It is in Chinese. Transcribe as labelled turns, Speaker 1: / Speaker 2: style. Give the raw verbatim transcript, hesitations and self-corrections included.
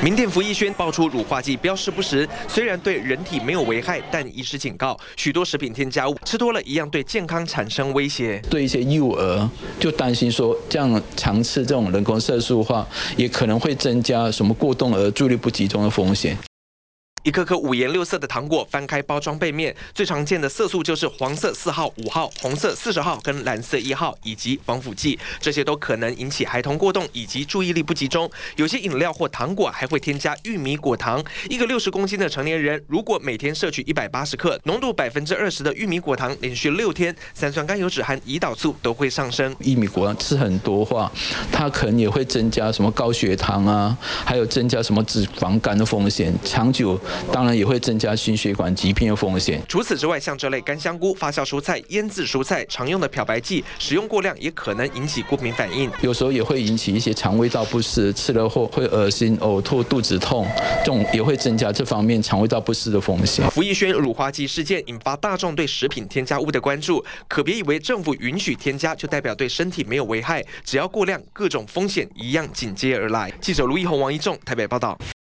Speaker 1: 名店福益轩爆出乳化剂标示不实，虽然对人体没有危害，但医师警告，许多食品添加物吃多了一样对健康产生威胁。
Speaker 2: 对一些幼儿就担心说，这样常吃这种人工色素的话，也可能会增加什么过动儿注意力不集中的风险。
Speaker 1: 一颗颗五颜六色的糖果，翻开包装背面，最常见的色素就是黄色四号、五号、红色四十号跟蓝色一号，以及防腐剂，这些都可能引起孩童过动以及注意力不集中。有些饮料或糖果还会添加玉米果糖。一个六十公斤的成年人，如果每天摄取一百八十克，浓度百分之二十的玉米果糖，连续六天，三酸甘油酯和胰岛素都会上升。
Speaker 2: 玉米果糖吃很多话，它可能也会增加什么高血糖啊，还有增加什么脂肪肝的风险，长久。 当然也会增加心血管疾病的风险。
Speaker 1: 除此之外，像这类干香菇、发酵蔬菜、腌制蔬菜常用的漂白剂，使用过量也可能引起过敏反应。
Speaker 2: 有时候也会引起一些肠胃道不适，吃了后会恶心、呕吐、肚子痛，这种也会增加这方面肠胃道不适的风险。
Speaker 1: 福益轩乳化剂事件引发大众对食品添加物的关注，可别以为政府允许添加就代表对身体没有危害，只要过量，各种风险一样紧接而来。记者卢奕宏、王一仲台北报道。